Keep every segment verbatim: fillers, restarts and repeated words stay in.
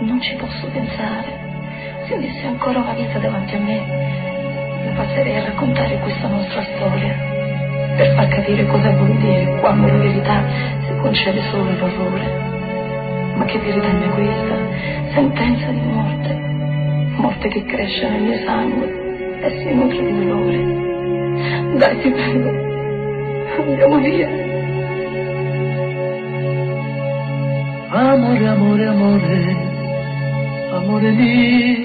Non ci posso pensare. Se avessi ancora una vita davanti a me, la passerei a raccontare questa nostra storia, per far capire cosa vuol dire quando la verità si concede solo l'orrore. Ma che verità è questa? Sentenza di morte, morte che cresce nel mio sangue e si nutre di dolore. Dai, ti prego, andiamo via. Amore, amore, amore, amore mio,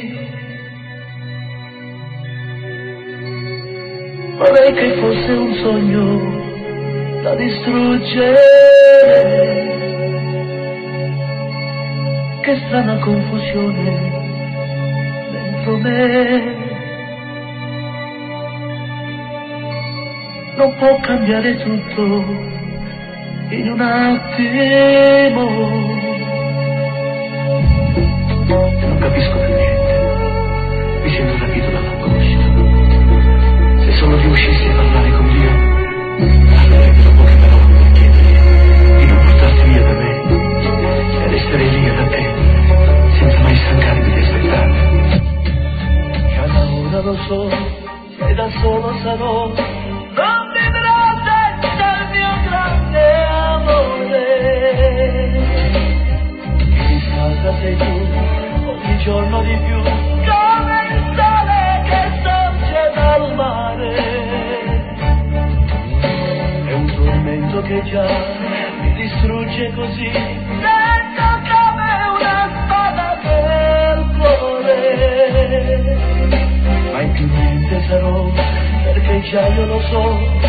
vorrei che fosse un sogno da distruggere. Che strana confusione dentro me, non può cambiare tutto in un attimo. Non capisco più niente, mi sento rapito dall'angoscia. Se solo riuscissi a parlare con Dio, parlerebbero poche parole per chiedergli di non portarti via da me e restare lì da te, senza mai stancarmi di aspettare. Cada ora lo so, se da solo sarò, non vivrò senza il mio grande amore. Mi riscalda sei tu, ogni giorno di più, come il sole che sorge dal mare. È un tormento che già mi distrugge così, sento come una spada nel cuore. Mai più niente sarò, perché già io lo so,